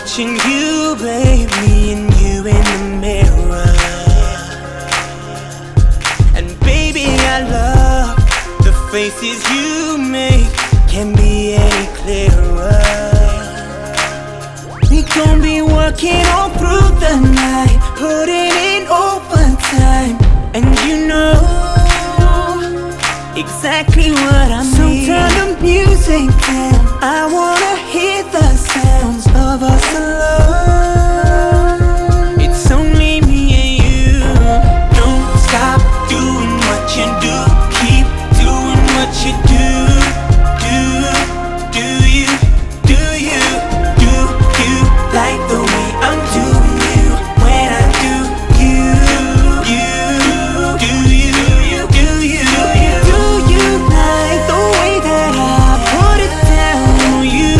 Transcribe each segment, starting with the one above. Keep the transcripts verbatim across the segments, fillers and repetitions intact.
watching you, babe, me and you in the mirror. And baby, I love the faces you make, can't be any clearer. We gon' be working all through the night, putting in overtime, and you know exactly what I mean. So turn the music down, I wanna hear the sounds of us alone. It's only me and you. Don't stop doing what you do, keep doing what you do. Do, do you, do you, do you like the way I'm doing you when I do you? You, do you, do you, do you, do you like the way that I put it down on you?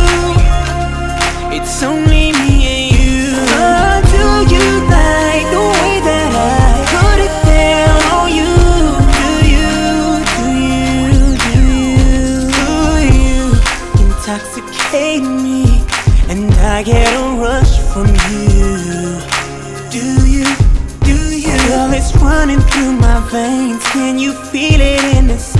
It's only me and you. Oh, do you like the way that I put it down on you? Do you, do you, do you, do you intoxicate me and I get a rush from you? Do you, do you? Girl, it's running through my veins, can you feel it in the